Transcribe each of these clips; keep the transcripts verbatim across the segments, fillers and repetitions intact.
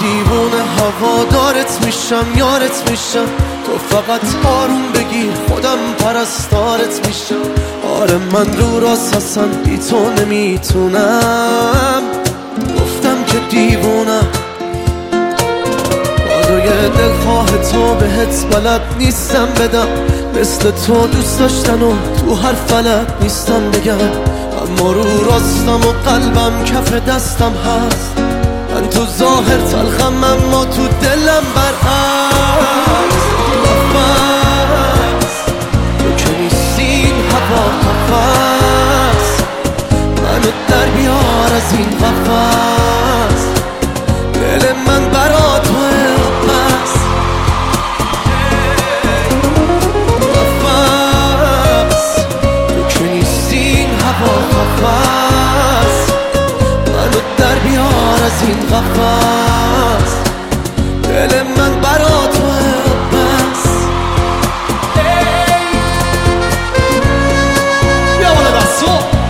دیوونه هوادارت میشم، یارت میشم، تو فقط آروم بگیر خودم پرستارت میشم. آره من رو راست اصلا بی تو نمیتونم، گفتم که دیوونم. کادوی دلخواه تو بهت بلد نیستم بدم، مثل تو دوست داشتن و تو هر فلک نیستم بگم. اما رو راستم و قلبم کف دستم هست، من تو ظاهر تلخم اما تو دلم برعکس. نفس تو که نیستی این هوا قفس، منو در بیار از این قفس. دل من برا توه بس. نفس تو که نیستی این هوا قفس، منو در بیار از این قفس. دل من برا توه بس. بیا بالا دستو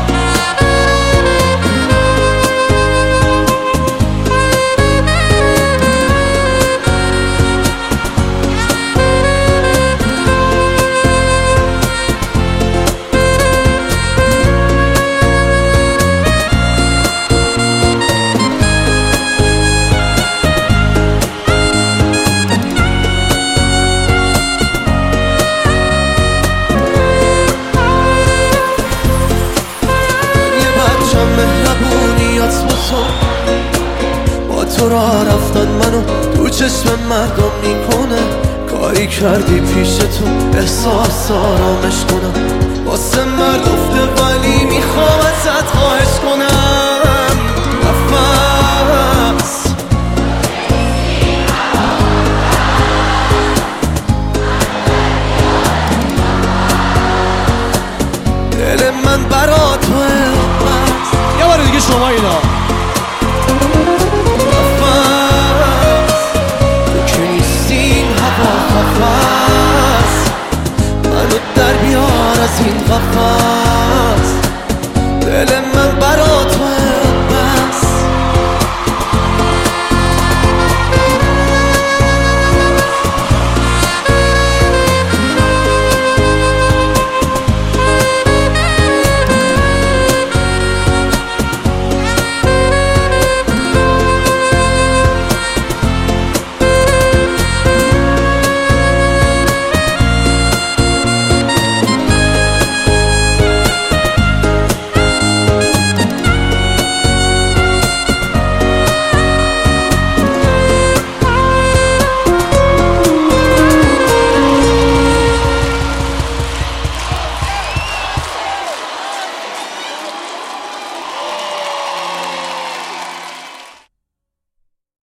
با تو را رفتن منو تو چشم مردم میکنه، کاری کردی پیش تو احساس آرامش کنم. واسه مرد افته ولی میخوام ازت خواهش کنم. نفس دل من برا توه بس. یه بار دیگه شما اینا منو در بیار از این قفس.